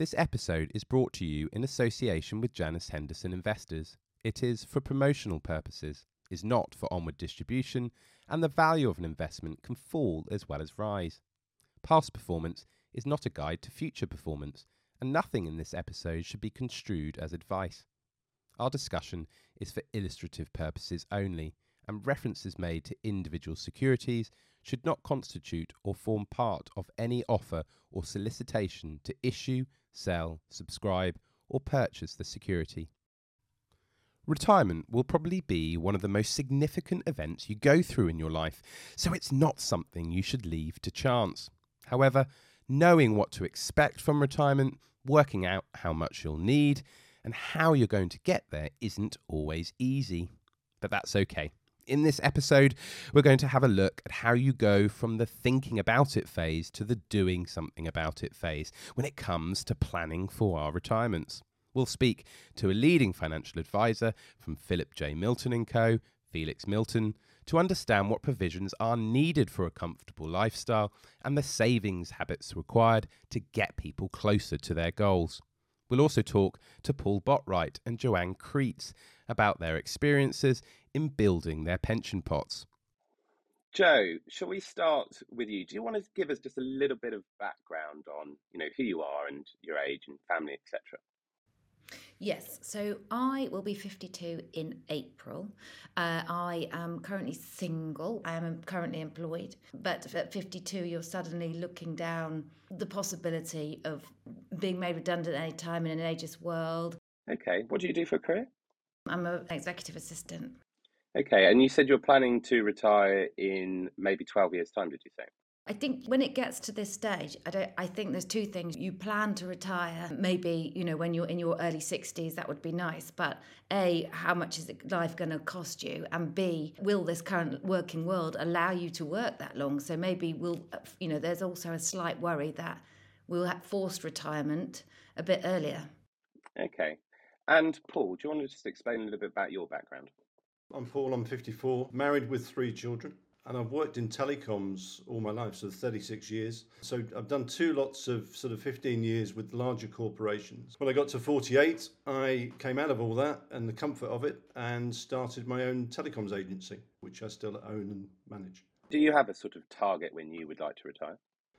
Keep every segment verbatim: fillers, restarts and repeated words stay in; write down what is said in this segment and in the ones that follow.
This episode is brought to you in association with Janus Henderson Investors. It is for promotional purposes, is not for onward distribution, and the value of an investment can fall as well as rise. Past performance is not a guide to future performance, and nothing in this episode should be construed as advice. Our discussion is for illustrative purposes only, and references made to individual securities should not constitute or form part of any offer or solicitation to issue, sell, subscribe, or purchase the security. Retirement will probably be one of the most significant events you go through in your life, so it's not something you should leave to chance. However, knowing what to expect from retirement, working out how much you'll need, and how you're going to get there isn't always easy. But that's okay. In this episode, we're going to have a look at how you go from the thinking about it phase to the doing something about it phase when it comes to planning for our retirements. We'll speak to a leading financial advisor from Philip J. Milton and Co, Felix Milton, to understand what provisions are needed for a comfortable lifestyle and the savings habits required to get people closer to their goals. We'll also talk to Paul Botwright and Joanne Creets about their experiences in building their pension pots. Joe, shall we start with you? Do you want to give us just a little bit of background on, you know, who you are and your age and family, et cetera? Yes, so I will be fifty-two in April. Uh, I am currently single. I am currently employed. But at fifty-two, you're suddenly looking down the possibility of being made redundant at any time in an ageist world. Okay, what do you do for a career? I'm an executive assistant. Okay, and you said you're planning to retire in maybe twelve years' time, did you say? I think when it gets to this stage, I don't. I think there's two things. You plan to retire, maybe, you know, when you're in your early sixties, that would be nice. But A, how much is life going to cost you? And B, will this current working world allow you to work that long? So maybe we'll, you know, there's also a slight worry that we'll have forced retirement a bit earlier. Okay. And Paul, do you want to just explain a little bit about your background? I'm Paul, I'm fifty-four, married with three children. And I've worked in telecoms all my life, so thirty-six years. So I've done two lots of sort of fifteen years with larger corporations. When I got to forty-eight, I came out of all that and the comfort of it and started my own telecoms agency, which I still own and manage. Do you have a sort of target when you would like to retire?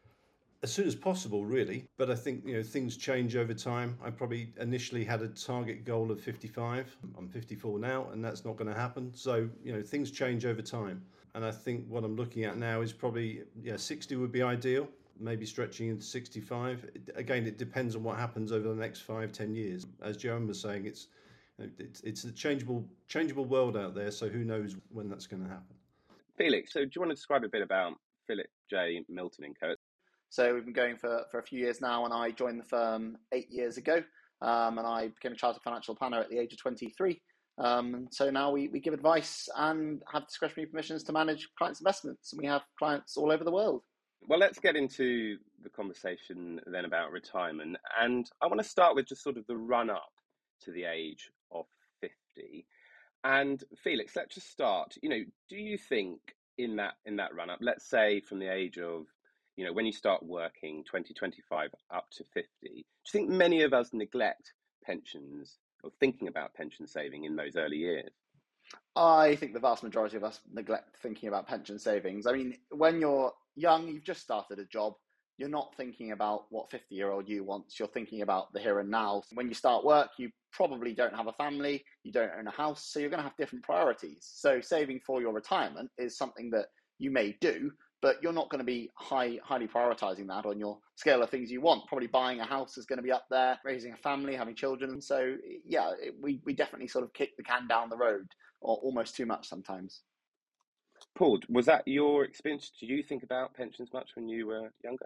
As soon as possible, really. But I think, you know, things change over time. I probably initially had a target goal of fifty-five. I'm fifty-four now, and that's not going to happen. So, you know, things change over time. And I think what I'm looking at now is probably, yeah, sixty would be ideal, maybe stretching into sixty-five. Again, it depends on what happens over the next five, ten years. As Joanne was saying, it's it's, it's a changeable changeable world out there, so who knows when that's going to happen. Felix, so do you want to describe a bit about Philip J. Milton and Co? So we've been going for, for a few years now, and I joined the firm eight years ago, um, and I became a chartered financial planner at the age of twenty-three. Um, and so now we, we give advice and have discretionary permissions to manage clients' investments, and we have clients all over the world. Well, let's get into the conversation then about retirement. And I want to start with just sort of the run up to the age of fifty. And Felix, let's just start. You know, do you think in that in that run up, let's say from the age of, you know, when you start working, twenty, twenty-five up to fifty, do you think many of us neglect pensions or thinking about pension saving in those early years? I think the vast majority of us neglect thinking about pension savings. I mean, when you're young, you've just started a job, you're not thinking about what fifty-year-old you wants, you're thinking about the here and now. When you start work, you probably don't have a family, you don't own a house, so you're going to have different priorities. So saving for your retirement is something that you may do, but you're not going to be high, highly prioritizing that on your scale of things you want. Probably buying a house is going to be up there, raising a family, having children. So yeah, it, we, we definitely sort of kick the can down the road, or almost too much sometimes. Paul, was that your experience? Did you think about pensions much when you were younger?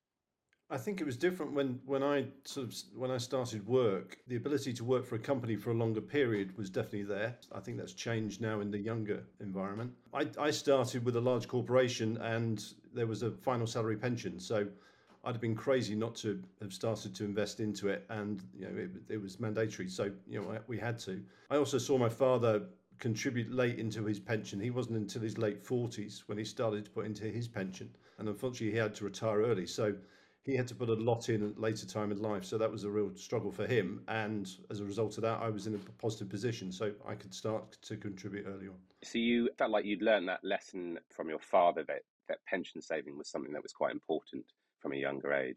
I think it was different when, when I sort of when I started work. The ability to work for a company for a longer period was definitely there. I think that's changed now in the younger environment. I, I started with a large corporation and there was a final salary pension, so I'd have been crazy not to have started to invest into it, and you know it, it was mandatory. So you know we had to. I also saw my father contribute late into his pension. He wasn't until his late forties when he started to put into his pension, and unfortunately he had to retire early. So he had to put a lot in at later time in life. So that was a real struggle for him. And as a result of that, I was in a positive position. So I could start to contribute early on. So you felt like you'd learned that lesson from your father, that, that pension saving was something that was quite important from a younger age.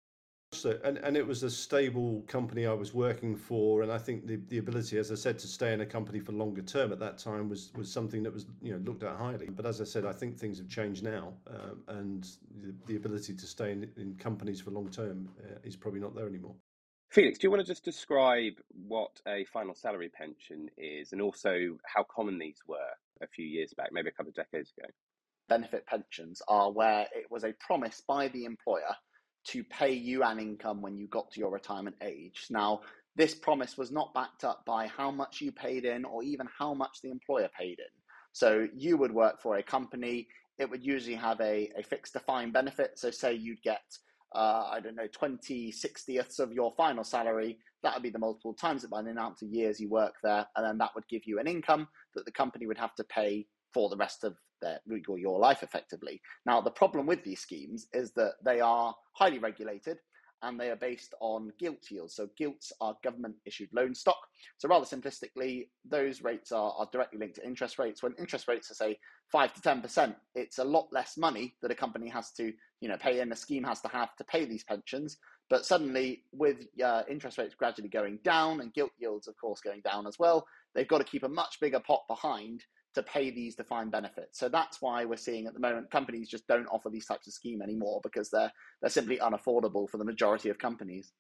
So, and, and it was a stable company I was working for, and I think the, the ability, as I said, to stay in a company for longer term at that time was was something that was, you know, looked at highly. But as I said, I think things have changed now, um, and the, the ability to stay in, in companies for long term uh, is probably not there anymore. Felix, do you want to just describe what a final salary pension is, and also how common these were a few years back, maybe a couple of decades ago? Benefit pensions are where it was a promise by the employer to pay you an income when you got to your retirement age. Now, this promise was not backed up by how much you paid in or even how much the employer paid in. So you would work for a company, it would usually have a, a fixed defined benefit. So say you'd get, uh, I don't know, twenty sixtieths of your final salary. That would be the multiple times it by the amount of years you work there. And then that would give you an income that the company would have to pay for the rest of their, your life effectively. Now, the problem with these schemes is that they are highly regulated and they are based on gilt yields. So gilts are government issued loan stock. So rather simplistically, those rates are, are directly linked to interest rates. When interest rates are, say, five to ten percent, it's a lot less money that a company has to, you know, pay in, a scheme has to have to pay these pensions. But suddenly, with uh, interest rates gradually going down and gilt yields, of course, going down as well, they've got to keep a much bigger pot behind to pay these defined benefits. So that's why we're seeing at the moment companies just don't offer these types of scheme anymore, because they're they're simply unaffordable for the majority of companies.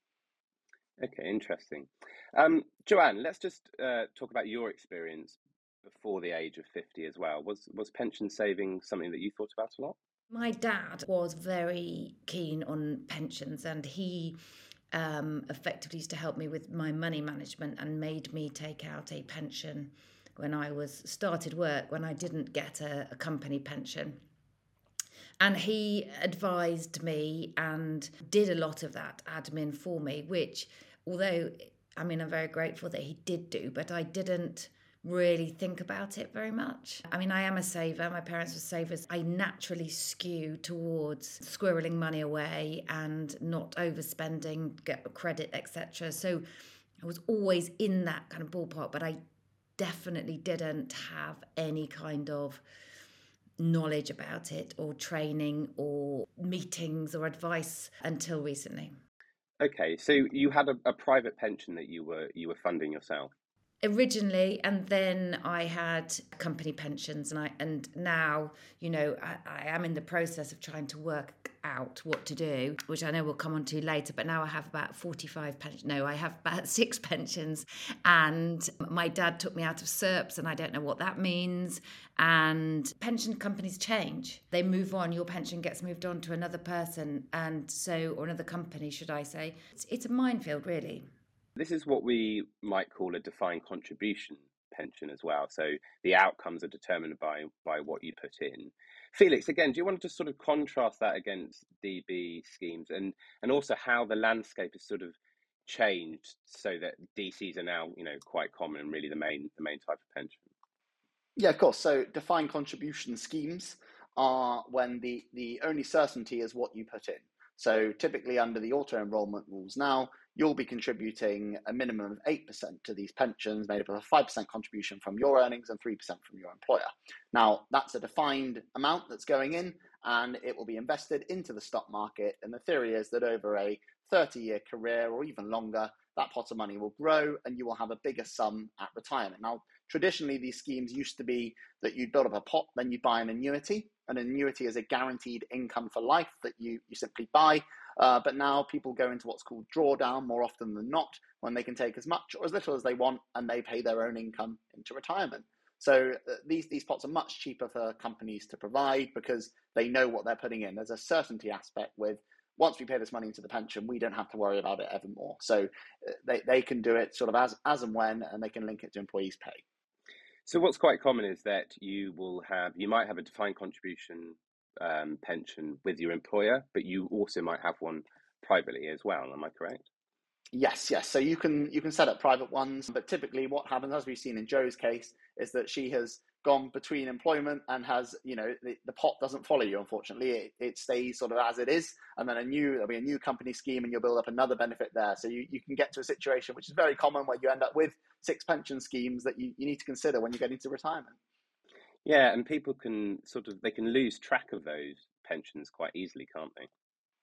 Okay, interesting. Um, Joanne, let's just uh, talk about your experience before the age of fifty as well. Was was pension saving something that you thought about a lot? My dad was very keen on pensions, and he um, effectively used to help me with my money management and made me take out a pension when I was started work, when I didn't get a, a company pension. And he advised me and did a lot of that admin for me, which, although, I mean, I'm very grateful that he did do, but I didn't really think about it very much. I mean, I am a saver. My parents were savers. I naturally skew towards squirreling money away and not overspending, get credit, et cetera. So I was always in that kind of ballpark, but I definitely didn't have any kind of knowledge about it or training or meetings or advice until recently. Okay, so you had a, a private pension that you were you were funding yourself? Originally, and then I had company pensions, and I and now, you know, I, I am in the process of trying to work out what to do, which I know we'll come on to later, but now I have about forty-five pensions. No, I have about six pensions, and my dad took me out of S E R Ps, and I don't know what that means. And pension companies change. They move on. Your pension gets moved on to another person, and so, or another company, should I say. It's, it's a minefield, really. This is what we might call a defined contribution pension as well. So the outcomes are determined by by what you put in. Felix, again, do you want to just sort of contrast that against D B schemes, and and also how the landscape has sort of changed so that D Cs are now, you know, quite common and really the main the main type of pension? Yeah, of course. So defined contribution schemes are when the, the only certainty is what you put in. So typically under the auto-enrollment rules now, you'll be contributing a minimum of eight percent to these pensions, made up of a five percent contribution from your earnings and three percent from your employer. Now, that's a defined amount that's going in, and it will be invested into the stock market. And the theory is that over a thirty-year career or even longer, that pot of money will grow and you will have a bigger sum at retirement. Now, traditionally, these schemes used to be that you'd build up a pot, then you buy an annuity. An annuity is a guaranteed income for life that you, you simply buy. Uh, but now people go into what's called drawdown more often than not, when they can take as much or as little as they want and they pay their own income into retirement. So uh, these, these pots are much cheaper for companies to provide because they know what they're putting in. There's a certainty aspect with, once we pay this money into the pension, we don't have to worry about it evermore. So uh, they, they can do it sort of as, as and when, and they can link it to employees' pay. So what's quite common is that you will have, you might have a defined contribution um, pension with your employer, but you also might have one privately as well. Am I correct? Yes, yes. So you can you can set up private ones, but typically what happens, as we've seen in Joe's case, is that she has gone between employment and has, you know, the, the pot doesn't follow you, unfortunately. It, it stays sort of as it is, and then a new, there'll be a new company scheme and you'll build up another benefit there. So you, you can get to a situation which is very common where you end up with six pension schemes that you, you need to consider when you get into retirement. Yeah, and people can sort of, they can lose track of those pensions quite easily, can't they?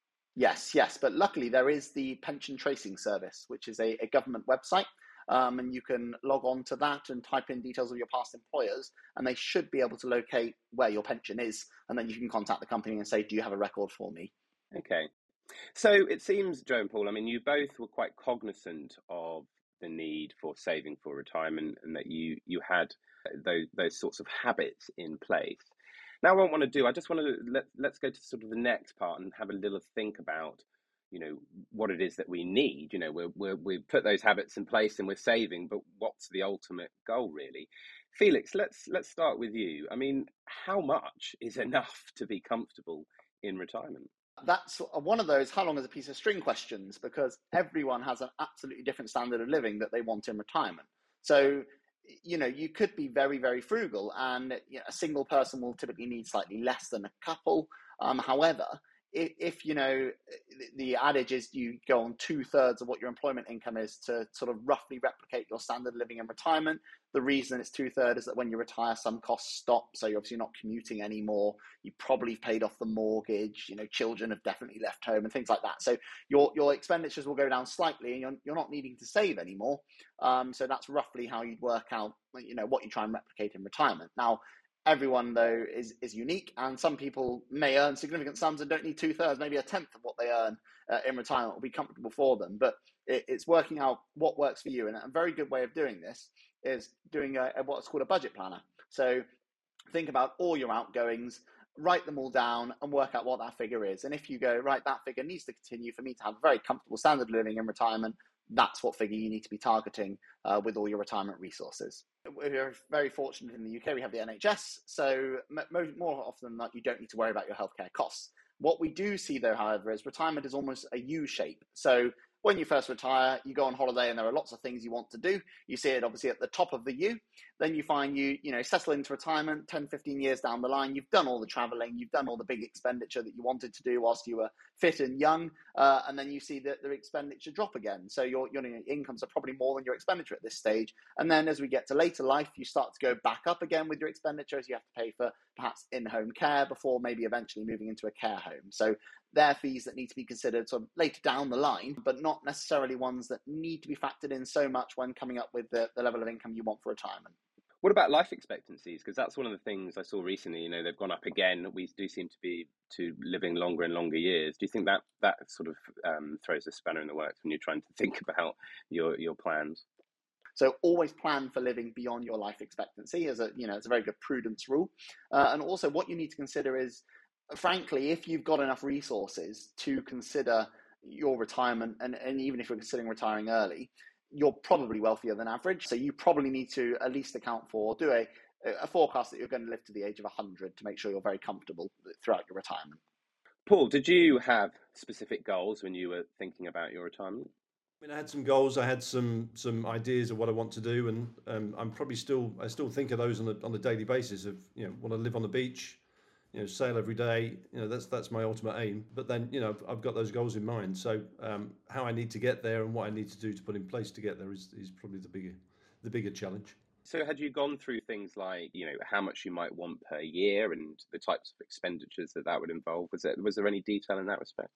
Yes, yes. But luckily there is the Pension Tracing Service, which is a, a government website. Um, and you can log on to that and type in details of your past employers, and they should be able to locate where your pension is. And then you can contact the company and say, do you have a record for me? Okay. So it seems, Joe and Paul, I mean, you both were quite cognizant of the need for saving for retirement, and that you, you had those, those sorts of habits in place. Now, what I want to do, I just want to let, let's go to sort of the next part and have a little think about, you know, what it is that we need. You know, we're, we're, we've put those habits in place and we're saving, but what's the ultimate goal, really? Felix, let's let's start with you. I mean, how much is enough to be comfortable in retirement? That's one of those how long is a piece of string questions, because everyone has an absolutely different standard of living that they want in retirement. So, you know, you could be very, very frugal, and you know, a single person will typically need slightly less than a couple. Um, however, if, if you know, the adage is you go on two thirds of what your employment income is to sort of roughly replicate your standard of living in retirement. The reason it's two thirds is that when you retire, some costs stop. So you're obviously not commuting anymore. You probably paid off the mortgage. You know, children have definitely left home and things like that. So your your expenditures will go down slightly, and you're you're not needing to save anymore. Um, so that's roughly how you'd work out, you know, what you try and replicate in retirement. Now, everyone, though, is, is unique, and some people may earn significant sums and don't need two-thirds, maybe a tenth of what they earn uh, in retirement will be comfortable for them. But it, it's working out what works for you. And a very good way of doing this is doing a, a, what's called a budget planner. So think about all your outgoings, write them all down, and work out what that figure is. And if you go, right, that figure needs to continue for me to have a very comfortable standard of living in retirement, that's what figure you need to be targeting uh, with all your retirement resources. We're very fortunate in the U K, we have the N H S, so m- more often than not, you don't need to worry about your healthcare costs. What we do see, though, however, is retirement is almost a U-shape. So when you first retire, you go on holiday and there are lots of things you want to do. You see it obviously at the top of the U. Then you find you, you know, settle into retirement ten, fifteen years down the line. You've done all the traveling, you've done all the big expenditure that you wanted to do whilst you were fit and young. Uh, and then you see that the expenditure drop again. So your, your incomes are probably more than your expenditure at this stage. And then as we get to later life, you start to go back up again with your expenditure as you have to pay for perhaps in-home care before maybe eventually moving into a care home. So they're fees that need to be considered sort of later down the line, but not necessarily ones that need to be factored in so much when coming up with the, the level of income you want for retirement. What about life expectancies? Because that's one of the things I saw recently. You know, they've gone up again. We do seem to be to living longer and longer years. Do you think that that sort of um, throws a spanner in the works when you're trying to think about your your plans? So always plan for living beyond your life expectancy as a, you know, it's a very good prudence rule. Uh, and also what you need to consider is, frankly, if you've got enough resources to consider your retirement, and, and even if you're considering retiring early, you're probably wealthier than average. So you probably need to at least account for, do a, a forecast that you're going to live to the age of one hundred to make sure you're very comfortable throughout your retirement. Paul, did you have specific goals when you were thinking about your retirement? I mean, I had some goals. I had some some ideas of what I want to do, and um, I'm probably still I still think of those on a on a daily basis. Of, you know, want to live on the beach, you know, sail every day. You know, that's that's my ultimate aim. But then, you know, I've, I've got those goals in mind. So um, how I need to get there and what I need to do to put in place to get there is, is probably the bigger the bigger challenge. So had you gone through things like, you know, how much you might want per year and the types of expenditures that that would involve? Was there was there any detail in that respect?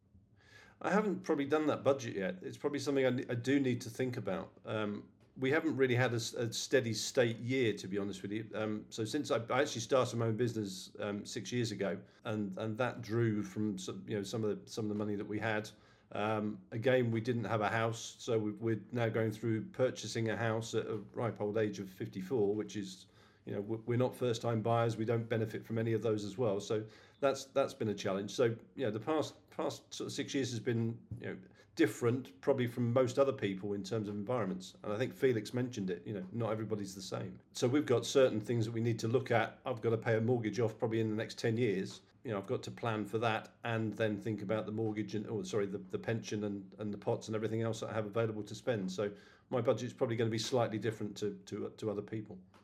I haven't probably done that budget yet. It's probably something I, I do need to think about. Um, we haven't really had a, a steady state year, to be honest with you. Um, so since I, I actually started my own business um, six years ago, and, and that drew from some, you know, some of the some of the money that we had. Um, again, we didn't have a house, so we, we're now going through purchasing a house at a ripe old age of fifty-four, which is, you know, we're not first-time buyers. We don't benefit from any of those as well. So that's that's been a challenge. So, you know, the past past sort of six years has been, you know, different probably from most other people in terms of environments. And I think Felix mentioned it, you know, not everybody's the same. So we've got certain things that we need to look at. I've got to pay a mortgage off probably in the next ten years. You know, I've got to plan for that and then think about the mortgage and, oh, sorry, the, the pension and, and the pots and everything else that I have available to spend. So my budget is probably going to be slightly different to, to, to other people.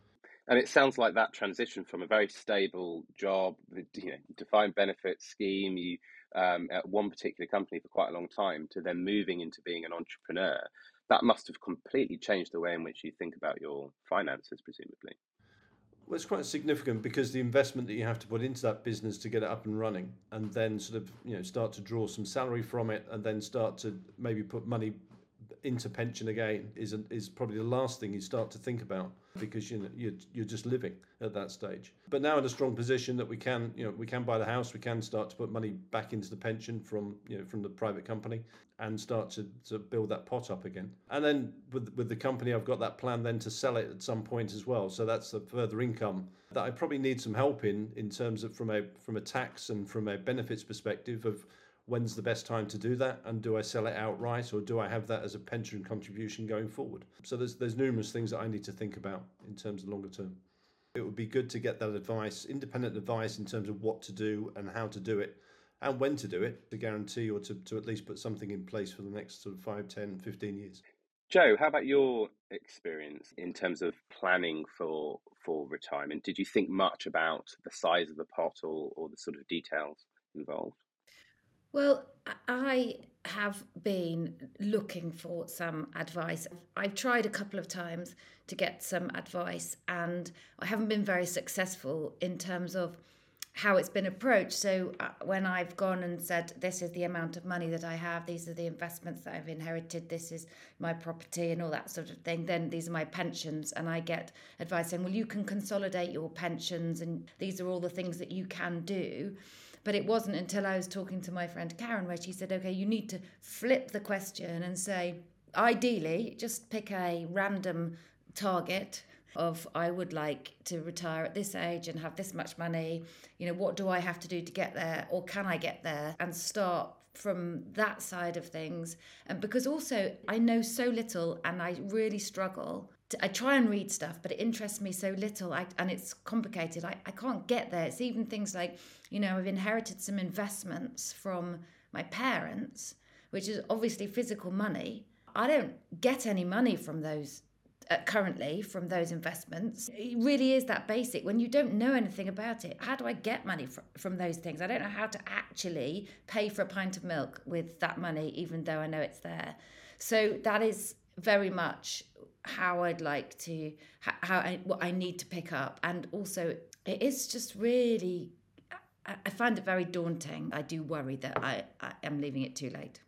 And it sounds like that transition from a very stable job, the you know, defined benefit scheme, you um, at one particular company for quite a long time, to then moving into being an entrepreneur, that must have completely changed the way in which you think about your finances, presumably. Well, it's quite significant because the investment that you have to put into that business to get it up and running, and then sort of you know start to draw some salary from it, and then start to maybe put money into pension again is is probably the last thing you start to think about, because you know you're, you're just living at that stage. But now in a strong position that we can you know we can buy the house, we can start to put money back into the pension from you know from the private company, and start to, to build that pot up again. And then with with the company, I've got that plan then to sell it at some point as well. So that's a further income that I probably need some help in in terms of from a from a tax and from a benefits perspective of when's the best time to do that, and do I sell it outright, or do I have that as a pension contribution going forward? So there's there's numerous things that I need to think about in terms of longer term. It would be good to get that advice, independent advice in terms of what to do and how to do it and when to do it, to guarantee or to, to at least put something in place for the next sort of five, ten, fifteen years. Joe, how about your experience in terms of planning for for retirement? Did you think much about the size of the pot or, or the sort of details involved? Well, I have been looking for some advice. I've tried a couple of times to get some advice, and I haven't been very successful in terms of how it's been approached. So uh, when I've gone and said, this is the amount of money that I have, these are the investments that I've inherited, this is my property and all that sort of thing, then these are my pensions, and I get advice saying, well, you can consolidate your pensions and these are all the things that you can do. But it wasn't until I was talking to my friend Karen where she said, okay, you need to flip the question and say, ideally, just pick a random target of I would like to retire at this age and have this much money. You know, what do I have to do to get there, or can I get there? And start from that side of things. And because also I know so little and I really struggle. To, I try and read stuff, but it interests me so little, I, and it's complicated. I, I can't get there. It's even things like, you know, I've inherited some investments from my parents, which is obviously physical money. I don't get any money from those uh, currently from those investments. It really is that basic. When you don't know anything about it, how do I get money from, from those things? I don't know how to actually pay for a pint of milk with that money, even though I know it's there. So that is very much how I'd like to, how I, what I need to pick up. And also it is just really, I find it very daunting. I do worry that I, I am leaving it too late.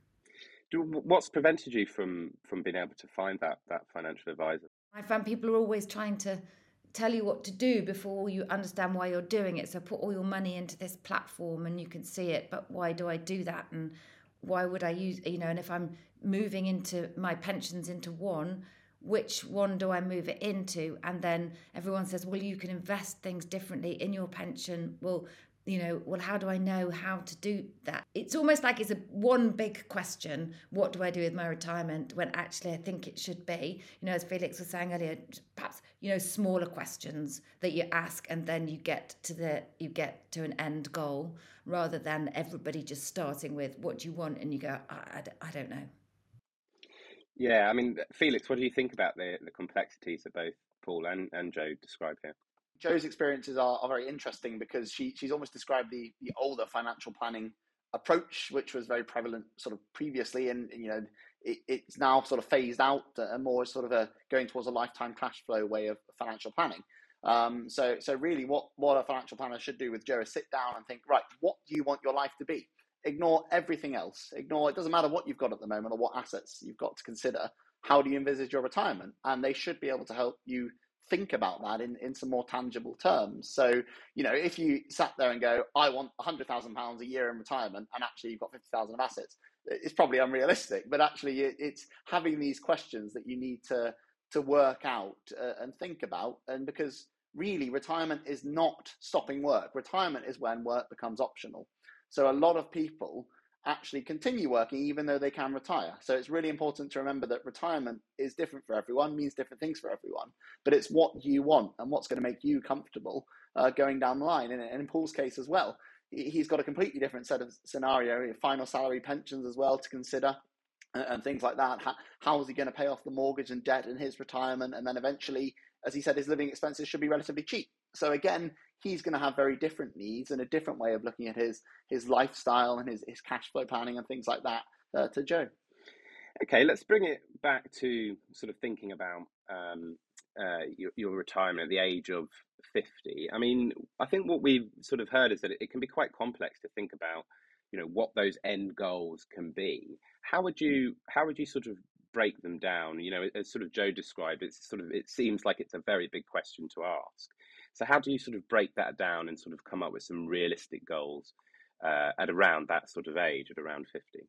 What's prevented you from from being able to find that that financial advisor? I find people are always trying to tell you what to do before you understand why you're doing it. So put all your money into this platform and you can see it, but why do I do that? And why would I use, you know, and if I'm moving into my pensions into one, which one do I move it into? And then everyone says, well, you can invest things differently in your pension. Well, you know, well, how do I know how to do that? It's almost like it's a one big question. What do I do with my retirement? When actually I think it should be, you know, as Felix was saying earlier, perhaps, you know, smaller questions that you ask and then you get to the, you get to an end goal, rather than everybody just starting with what do you want? And you go, I, I, I don't know. Yeah, I mean, Felix, what do you think about the, the complexities that both Paul and, and Joe described here? Joe's experiences are, are very interesting because she she's almost described the, the older financial planning approach, which was very prevalent sort of previously, and you know it, it's now sort of phased out and more sort of a going towards a lifetime cash flow way of financial planning. Um, so so really, what what a financial planner should do with Joe is sit down and think, right, what do you want your life to be? Ignore everything else. Ignore, it doesn't matter what you've got at the moment or what assets you've got to consider. How do you envisage your retirement? And they should be able to help you think about that in, in some more tangible terms. So, you know, if you sat there and go, I want one hundred thousand pounds a year in retirement, and actually you've got fifty thousand of assets, it's probably unrealistic. But actually it, it's having these questions that you need to, to work out uh, and think about. And because really retirement is not stopping work. Retirement is when work becomes optional. So a lot of people actually continue working even though they can retire. So it's really important to remember that retirement is different for everyone, means different things for everyone, but it's what you want and what's going to make you comfortable uh, going down the line. And, and in Paul's case as well, he's got a completely different set of scenario, final salary pensions as well to consider and, and things like that. How, how is he going to pay off the mortgage and debt in his retirement? And then eventually as he said, his living expenses should be relatively cheap. So again, he's going to have very different needs and a different way of looking at his his lifestyle and his, his cash flow planning and things like that uh, to Joe. Okay, let's bring it back to sort of thinking about um, uh, your, your retirement at the age of fifty. I mean, I think what we've sort of heard is that it, it can be quite complex to think about, you know, what those end goals can be. How would you how would you sort of break them down? You know, as sort of Joe described, it's sort of it seems like it's a very big question to ask. So how do you sort of break that down and sort of come up with some realistic goals uh, at around that sort of age, at around fifty?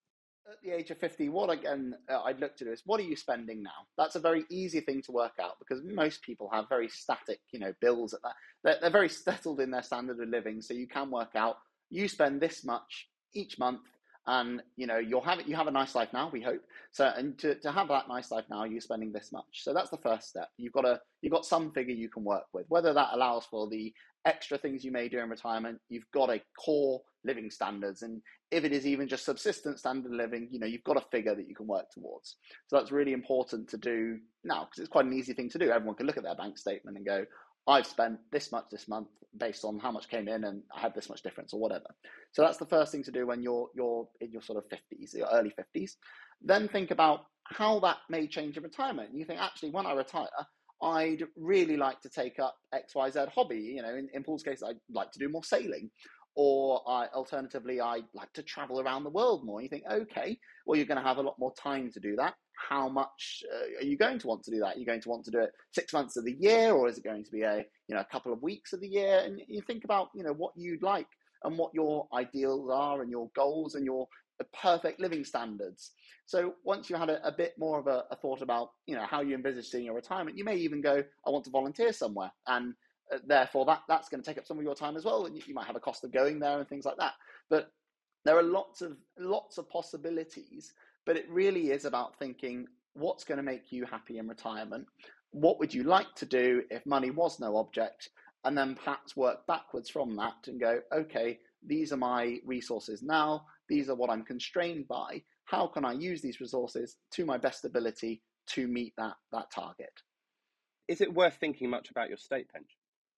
At the age of fifty, what again uh, I'd look to do is, what are you spending now? That's a very easy thing to work out because most people have very static, you know, bills at that. They're, they're very settled in their standard of living. So you can work out, you spend this much each month, and you know you'll have it. You have a nice life now, we hope. So, and to, to have that nice life now, you're spending this much. So that's the first step. You've got a you've got some figure you can work with. Whether that allows for the extra things you may do in retirement, you've got a core living standards, and if it is even just subsistence standard of living, you know you've got a figure that you can work towards. So that's really important to do now because it's quite an easy thing to do. Everyone can look at their bank statement and go, I've spent this much this month based on how much came in and I had this much difference or whatever. So that's the first thing to do when you're you're in your sort of fifties, your early fifties. Then think about how that may change in retirement. You think, actually, when I retire, I'd really like to take up X Y Z hobby. You know, in, in Paul's case, I'd like to do more sailing. Or I, alternatively, I'd like to travel around the world more. You think, okay, well, you're going to have a lot more time to do that. How much uh, are you going to want to do that? Are you going to want to do it six months of the year, or is it going to be a you know a couple of weeks of the year? And you think about you know what you'd like and what your ideals are and your goals and your perfect living standards. So once you had a, a bit more of a, a thought about you know how you envisage seeing your retirement, you may even go, I want to volunteer somewhere, and uh, therefore that that's going to take up some of your time as well, and you, you might have a cost of going there and things like that. But there are lots of lots of possibilities. But it really is about thinking, what's going to make you happy in retirement? What would you like to do if money was no object? And then perhaps work backwards from that and go, okay, these are my resources now. These are what I'm constrained by. How can I use these resources to my best ability to meet that, that target? Is it worth thinking much about your state pension?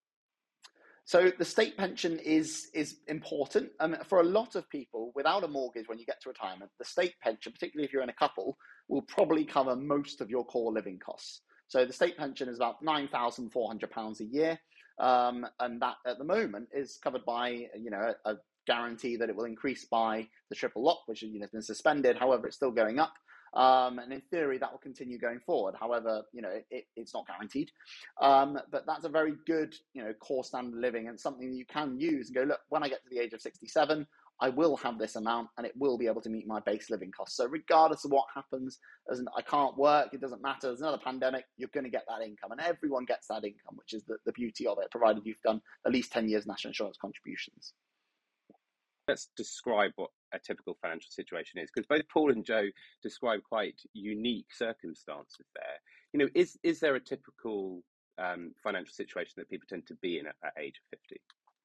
So the state pension is is important. Um, for a lot of people, without a mortgage when you get to retirement, the state pension, particularly if you're in a couple, will probably cover most of your core living costs. So the state pension is about nine thousand four hundred pounds a year. Um, and that at the moment is covered by, you know, a, a guarantee that it will increase by the triple lock, which you know, has been suspended. However, it's still going up. Um, and in theory, that will continue going forward. However, you know, it, it, it's not guaranteed. Um, but that's a very good, you know, core standard of living and something that you can use and go, look, when I get to the age of sixty-seven, I will have this amount and it will be able to meet my base living costs. So regardless of what happens, as an, I can't work, it doesn't matter, there's another pandemic, you're going to get that income. And everyone gets that income, which is the, the beauty of it, provided you've done at least ten years national insurance contributions. Let's describe what a typical financial situation is, because both Paul and Joe describe quite unique circumstances there. You know, is is there a typical um, financial situation that people tend to be in at, at age of fifty?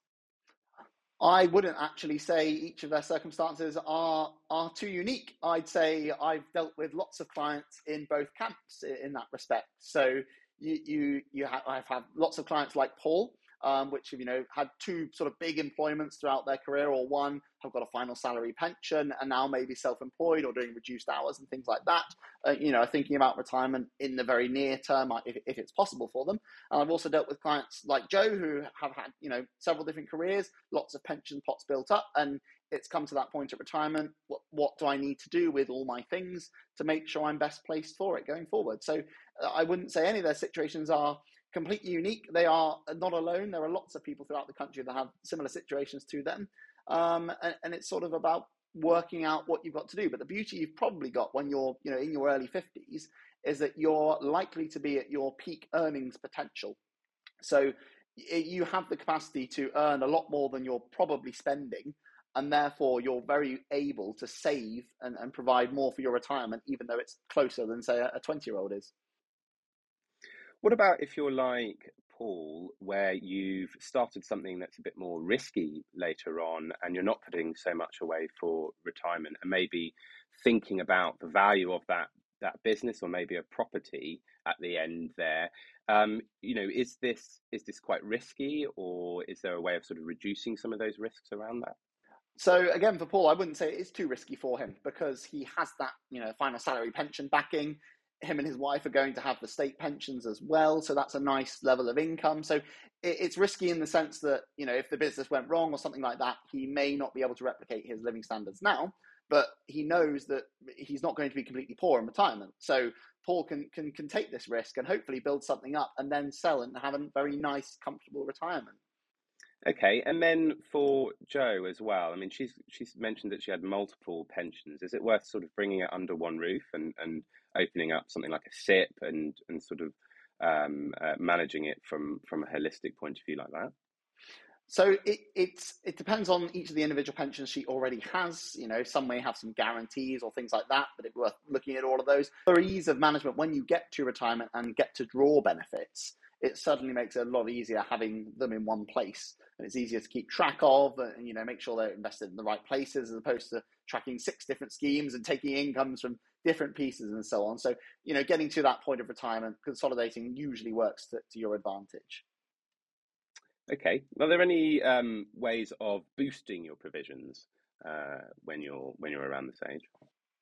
I wouldn't actually say each of their circumstances are are too unique. I'd say I've dealt with lots of clients in both camps in that respect. So you you you have I've had lots of clients like Paul, um, which have you know had two sort of big employments throughout their career, or one have got a final salary pension and now maybe self-employed or doing reduced hours and things like that. Uh, you know, thinking about retirement in the very near term, if, if it's possible for them. And I've also dealt with clients like Joe who have had you know several different careers, lots of pension pots built up, and it's come to that point at retirement. What, what do I need to do with all my things to make sure I'm best placed for it going forward? So uh, I wouldn't say any of their situations are completely unique. They are not alone. There are lots of people throughout the country that have similar situations to them. Um, and, and it's sort of about working out what you've got to do. But the beauty you've probably got when you're, you know, in your early fifties is that you're likely to be at your peak earnings potential. So you have the capacity to earn a lot more than you're probably spending. And therefore, you're very able to save and, and provide more for your retirement, even though it's closer than, say, a twenty-year-old is. What about if you're like Paul, where you've started something that's a bit more risky later on and you're not putting so much away for retirement and maybe thinking about the value of that that business or maybe a property at the end there. Um, you know, is this is this quite risky, or is there a way of sort of reducing some of those risks around that? So again, for Paul, I wouldn't say it's too risky for him because he has that, you know, final salary pension backing. Him and his wife are going to have the state pensions as well, so that's a nice level of income. So it, it's risky in the sense that, you know, if the business went wrong or something like that, he may not be able to replicate his living standards now, but he knows that he's not going to be completely poor in retirement. So Paul can can can take this risk and hopefully build something up and then sell and have a very nice, comfortable retirement. Okay, and then for Jo as well, I mean, she's she's mentioned that she had multiple pensions. Is it worth sort of bringing it under one roof and, and opening up something like a S I P and and sort of um, uh, managing it from from a holistic point of view like that? So it it's it depends on each of the individual pensions she already has. You know, some may have some guarantees or things like that, but it's worth looking at all of those. For ease of management, when you get to retirement and get to draw benefits, it suddenly makes it a lot easier having them in one place. And it's easier to keep track of and, you know, make sure they're invested in the right places as opposed to tracking six different schemes and taking incomes from different pieces and so on. So, you know, getting to that point of retirement, consolidating usually works to, to your advantage. Okay. Are there any um, ways of boosting your provisions uh, when you're when you're around this age?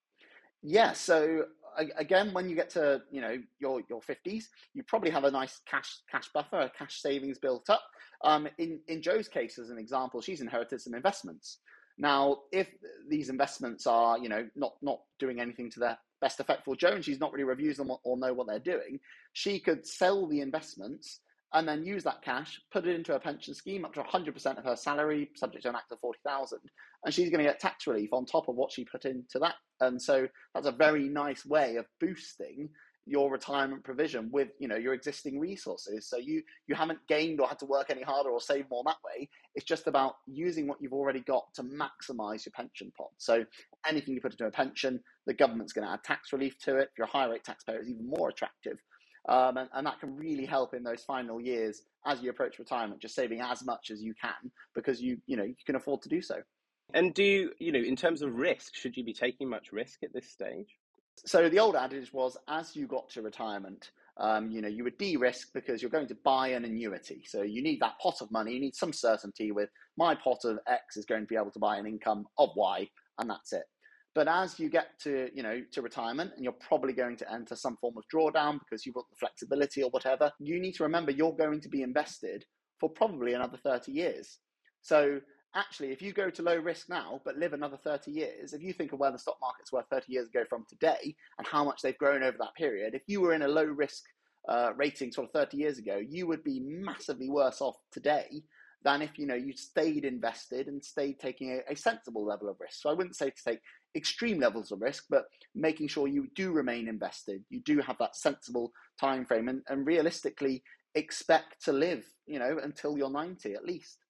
Yeah, so again, when you get to, you know, your your fifties, you probably have a nice cash cash buffer, a cash savings built up. Um, in in Jo's case, as an example, she's inherited some investments. Now, if these investments are, you know, not not doing anything to their best effect for Jo, and she's not really reviewed them or, or know what they're doing, she could sell the investments and then use that cash, put it into a pension scheme up to one hundred percent of her salary, subject to an act of forty thousand, and she's going to get tax relief on top of what she put into that. And so that's a very nice way of boosting your retirement provision with, you know, your existing resources. So you you haven't gained or had to work any harder or save more that way. It's just about using what you've already got to maximize your pension pot. So anything you put into a pension, the government's going to add tax relief to it. If you're a high rate taxpayer, it's even more attractive. Um, and, and that can really help in those final years as you approach retirement, just saving as much as you can because you you know you can afford to do so. And do you, you know, in terms of risk, should you be taking much risk at this stage? So the old adage was, as you got to retirement, um, you know, you would de-risk because you're going to buy an annuity. So you need that pot of money, you need some certainty with my pot of X is going to be able to buy an income of Y, and that's it. But as you get to, you know, to retirement and you're probably going to enter some form of drawdown because you want the flexibility or whatever, you need to remember you're going to be invested for probably another thirty years. So actually, if you go to low risk now, but live another thirty years, if you think of where the stock markets were thirty years ago from today and how much they've grown over that period, if you were in a low risk uh, rating sort of thirty years ago, you would be massively worse off today than if, you know, you stayed invested and stayed taking a, a sensible level of risk. So I wouldn't say to take extreme levels of risk, but making sure you do remain invested, you do have that sensible time frame and, and realistically expect to live, you know, until you're ninety at least.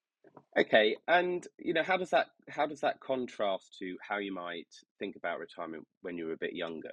Okay, and you know, how does that how does that contrast to how you might think about retirement when you were a bit younger?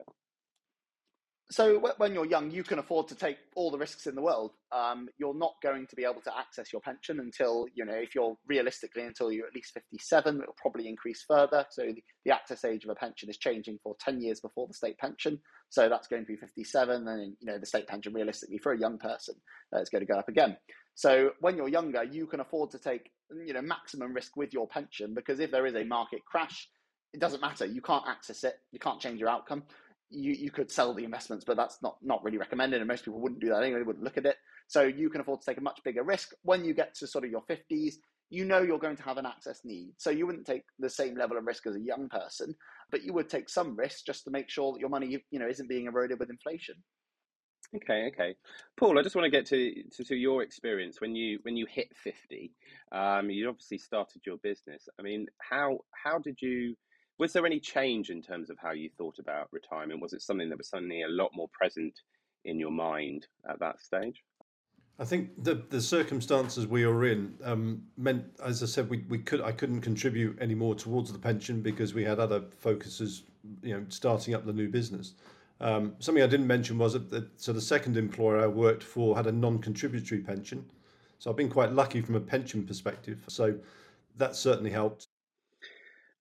So when you're young, you can afford to take all the risks in the world. Um, you're not going to be able to access your pension until, you know, if you're realistically until you're at least fifty-seven, it'll probably increase further. So the, the access age of a pension is changing for ten years before the state pension. So that's going to be fifty-seven. And, you know, the state pension realistically for a young person uh, is going to go up again. So when you're younger, you can afford to take, you know, maximum risk with your pension because if there is a market crash, it doesn't matter. You can't access it. You can't change your outcome. You, you could sell the investments, but that's not, not really recommended. And most people wouldn't do that anyway, they wouldn't look at it. So you can afford to take a much bigger risk. When you get to sort of your fifties, you know you're going to have an access need. So you wouldn't take the same level of risk as a young person, but you would take some risk just to make sure that your money, you know, isn't being eroded with inflation. Okay, okay. Paul, I just want to get to, to, to your experience when you when you hit fifty. Um, you obviously started your business. I mean, how how did you, was there any change in terms of how you thought about retirement? Was it something that was suddenly a lot more present in your mind at that stage? I think the the circumstances we were in um, meant, as I said, we, we could I couldn't contribute any more towards the pension because we had other focuses, you know, starting up the new business. Um, something I didn't mention was that the, so the second employer I worked for had a non-contributory pension, so I've been quite lucky from a pension perspective. So that certainly helped.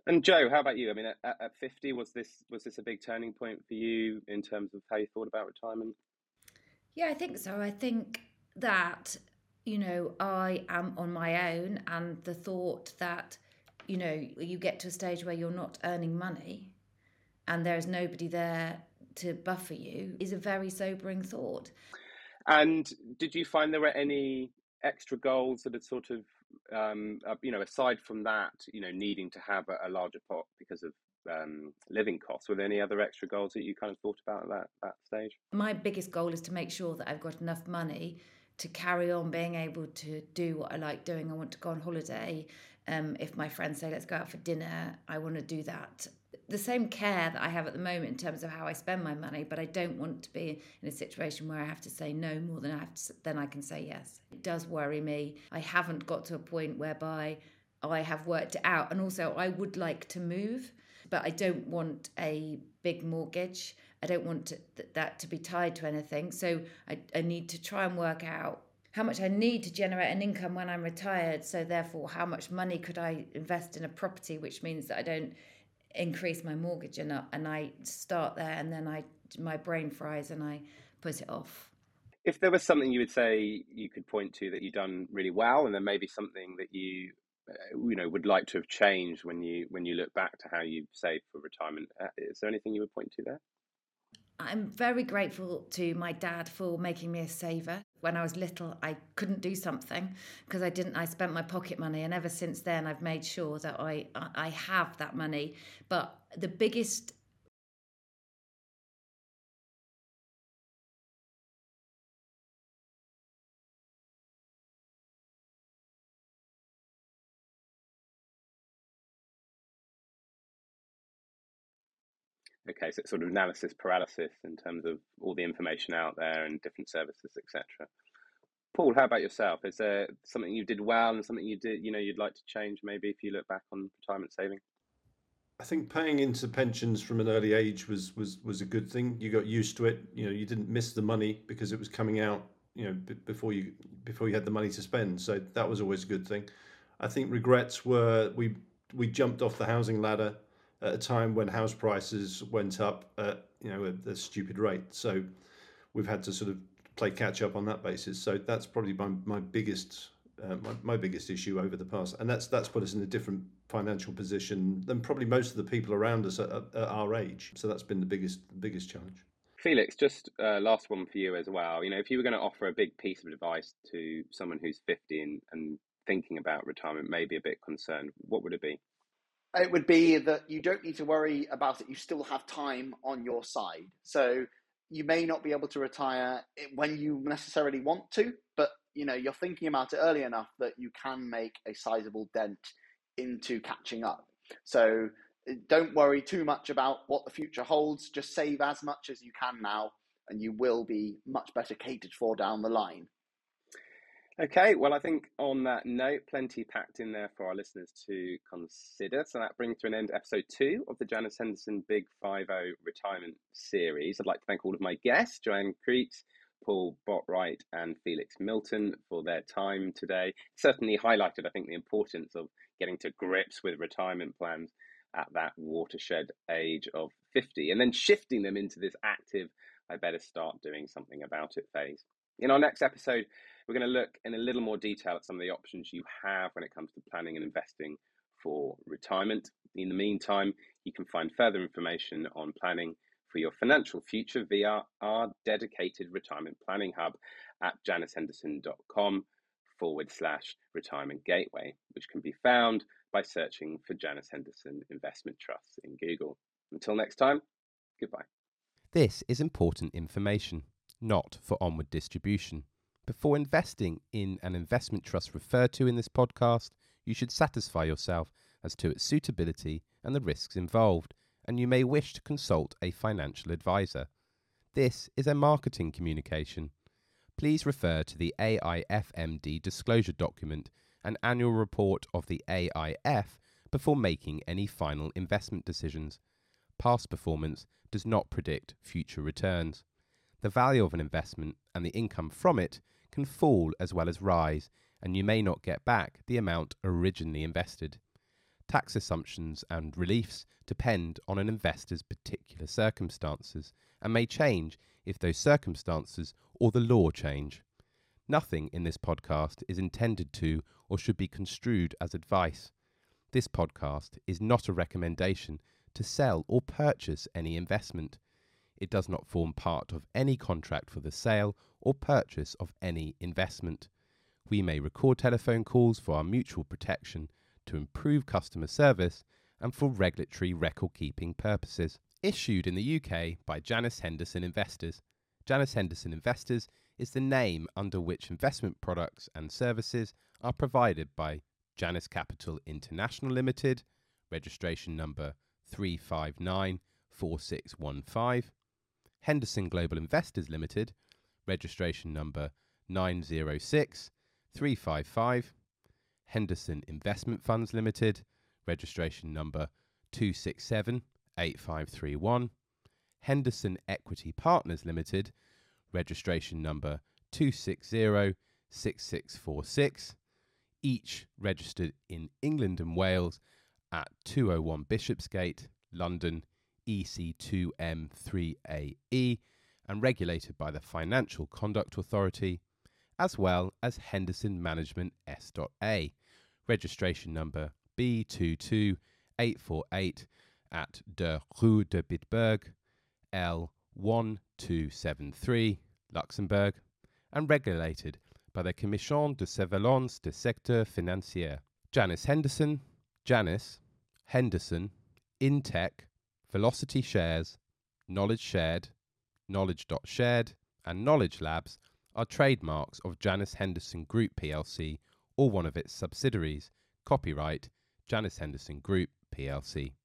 And Joe, how about you? I mean, at, at fifty, was this was this a big turning point for you in terms of how you thought about retirement? Yeah, I think so. I think that, you know, I am on my own, and the thought that, you know, you get to a stage where you're not earning money and there's nobody there to buffer you is a very sobering thought. And did you find there were any extra goals that had sort of, um, uh, you know, aside from that, you know, needing to have a, a larger pot because of um, living costs, were there any other extra goals that you kind of thought about at that, that stage? My biggest goal is to make sure that I've got enough money to carry on being able to do what I like doing. I want to go on holiday. Um, if my friends say, let's go out for dinner, I want to do that. The same care that I have at the moment in terms of how I spend my money, but I don't want to be in a situation where I have to say no more than I have to, than I can say yes. It does worry me. I haven't got to a point whereby I have worked it out. And also, I would like to move, but I don't want a big mortgage. I don't want to, that to be tied to anything. So I, I need to try and work out how much I need to generate an income when I'm retired. So therefore, how much money could I invest in a property, which means that I don't increase my mortgage enough. And I start there, and then I my brain fries and I put it off. If there was something you would say you could point to that you've done really well, and then maybe something that you uh, you know would like to have changed when you when you look back to how you saved for retirement, uh, is there anything you would point to there? I'm very grateful to my dad for making me a saver. When I was little, I couldn't do something because I didn't. I spent my pocket money, and ever since then, I've made sure that I I have that money. But the biggest Okay, so it's sort of analysis paralysis in terms of all the information out there and different services, et cetera. Paul, how about yourself? Is there something you did well and something you did, you know, you'd like to change maybe if you look back on retirement saving? I think paying into pensions from an early age was was was a good thing. You got used to it. You know, you didn't miss the money because it was coming out, you know, b- before you before you had the money to spend. So that was always a good thing. I think regrets were we we jumped off the housing ladder at a time when house prices went up at, you know, at a stupid rate. So we've had to sort of play catch up on that basis. So that's probably my my biggest uh, my, my biggest issue over the past, and that's that's put us in a different financial position than probably most of the people around us at, at our age. So that's been the biggest biggest challenge. Felix, just uh, last one for you as well. You know, if you were going to offer a big piece of advice to someone who's fifty and, and thinking about retirement, maybe a bit concerned, what would it be? It would be that you don't need to worry about it. You still have time on your side. So you may not be able to retire when you necessarily want to, but you know, you're thinking about it early enough that you can make a sizable dent into catching up. So don't worry too much about what the future holds. Just save as much as you can now, and you will be much better catered for down the line. Okay, well, I think on that note, plenty packed in there for our listeners to consider. So that brings to an end episode two of the Janus Henderson Big five oh Retirement Series. I'd like to thank all of my guests, Joanne Creets, Paul Botwright and Felix Milton, for their time today. Certainly highlighted, I think, the importance of getting to grips with retirement plans at that watershed age of fifty, and then shifting them into this active, I better start doing something about it phase. In our next episode, we're going to look in a little more detail at some of the options you have when it comes to planning and investing for retirement. In the meantime, you can find further information on planning for your financial future via our dedicated retirement planning hub at janushenderson.com forward slash retirement gateway, which can be found by searching for Janus Henderson Investment Trusts in Google. Until next time, goodbye. This is important information, not for onward distribution. Before investing in an investment trust referred to in this podcast, you should satisfy yourself as to its suitability and the risks involved, and you may wish to consult a financial advisor. This is a marketing communication. Please refer to the A I F M D disclosure document and annual report of the A I F before making any final investment decisions. Past performance does not predict future returns. The value of an investment and the income from it can fall as well as rise, and you may not get back the amount originally invested. Tax assumptions and reliefs depend on an investor's particular circumstances and may change if those circumstances or the law change. Nothing in this podcast is intended to or should be construed as advice. This podcast is not a recommendation to sell or purchase any investment. It does not form part of any contract for the sale or purchase of any investment. We may record telephone calls for our mutual protection, to improve customer service, and for regulatory record-keeping purposes. Issued in the U K by Janus Henderson Investors. Janus Henderson Investors is the name under which investment products and services are provided by Janus Capital International Limited, registration number three five nine four six one five, Henderson Global Investors Limited, registration number nine zero six three five five, Henderson Investment Funds Limited, registration number two six seven eight five three one, Henderson Equity Partners Limited, registration number two six zero six six four six, each registered in England and Wales at two oh one Bishopsgate, London, E C two M three A E, and regulated by the Financial Conduct Authority, as well as Henderson Management S A, registration number B two two eight four eight at de Rue de Bitburg, L one two seven three, Luxembourg, and regulated by the Commission de Surveillance du Secteur Financier. Janus Henderson, Janus, Henderson, Intech, Velocity Shares, Knowledge Shared, Knowledge.shared, and Knowledge Labs are trademarks of Janus Henderson Group P L C or one of its subsidiaries. Copyright Janus Henderson Group P L C.